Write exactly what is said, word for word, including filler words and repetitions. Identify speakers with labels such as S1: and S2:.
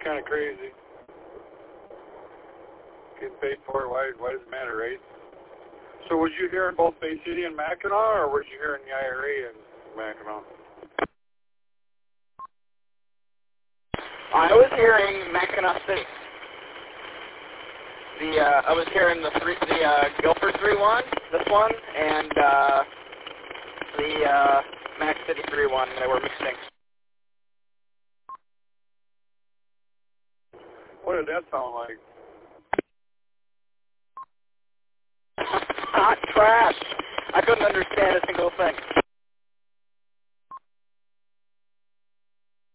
S1: kind of crazy. Getting paid for it, why, why does it matter, right? So was you hearing both Bay City and Mackinac, or was you hearing the I R A and Mackinac?
S2: I was hearing Mackinac City. The uh, I was hearing the three, the uh, Guilford three one, this one, and uh, the uh, Mac City three one. They were mixing.
S1: What did that sound like?
S2: Hot trash. I couldn't understand a single thing.